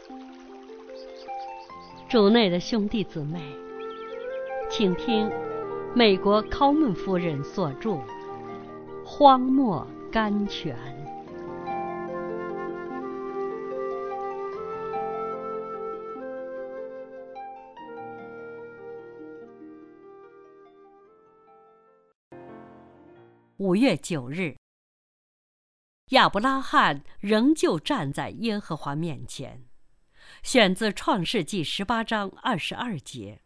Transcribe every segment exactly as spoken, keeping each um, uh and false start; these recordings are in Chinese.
主内的兄弟姊妹，请听美国考门夫人所著《荒漠甘泉》。五月九日，亚伯拉罕仍旧站在耶和华面前。选自创世纪十八章二十二节。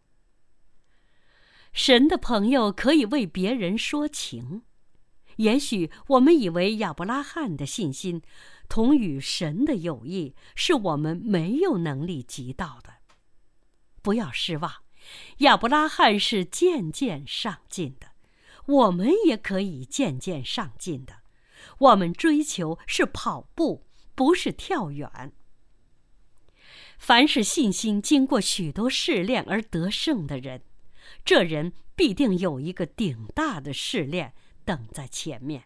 神的朋友可以为别人说情，也许我们以为亚伯拉罕的信心同与神的友谊是我们没有能力及到的。不要失望，亚伯拉罕是渐渐上进的，我们也可以渐渐上进的。我们追求是跑步，不是跳远。凡是信心经过许多试炼而得胜的人，这人必定有一个顶大的试炼等在前面。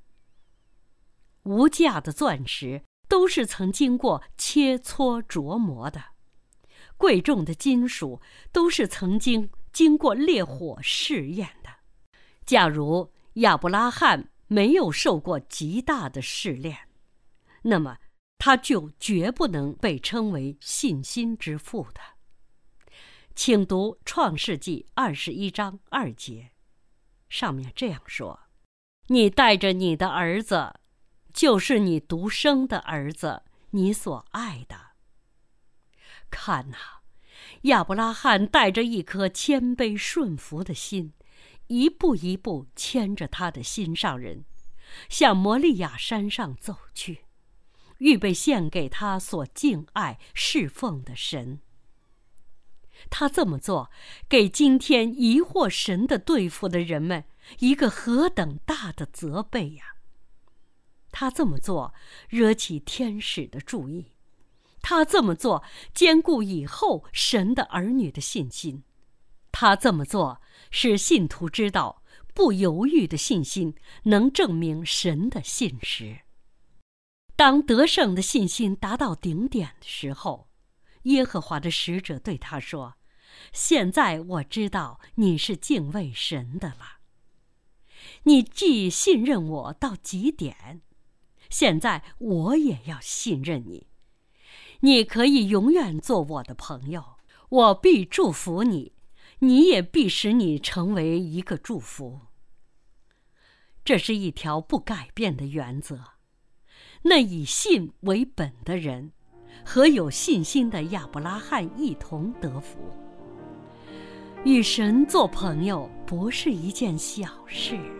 无价的钻石都是曾经过切磋琢磨的，贵重的金属都是曾经经过烈火试验的。假如亚伯拉罕没有受过极大的试炼，那么他就绝不能被称为信心之父的。请读创世纪二十一章二节，上面这样说：你带着你的儿子，就是你独生的儿子，你所爱的。看哪，亚伯拉罕带着一颗谦卑顺服的心，一步一步牵着他的心上人，向摩利亚山上走去，预备献给他所敬爱侍奉的神。他这么做，给今天疑惑神的对付的人们一个何等大的责备呀！他这么做，惹起天使的注意。他这么做，兼顾以后神的儿女的信心。他这么做，使信徒知道，不犹豫的信心能证明神的信实。当得胜的信心达到顶点的时候，耶和华的使者对他说：现在我知道你是敬畏神的了。你既信任我到极点，现在我也要信任你。你可以永远做我的朋友，我必祝福你，你也必使你成为一个祝福。这是一条不改变的原则。那以信为本的人和有信心的亚伯拉罕一同得福。与神做朋友不是一件小事。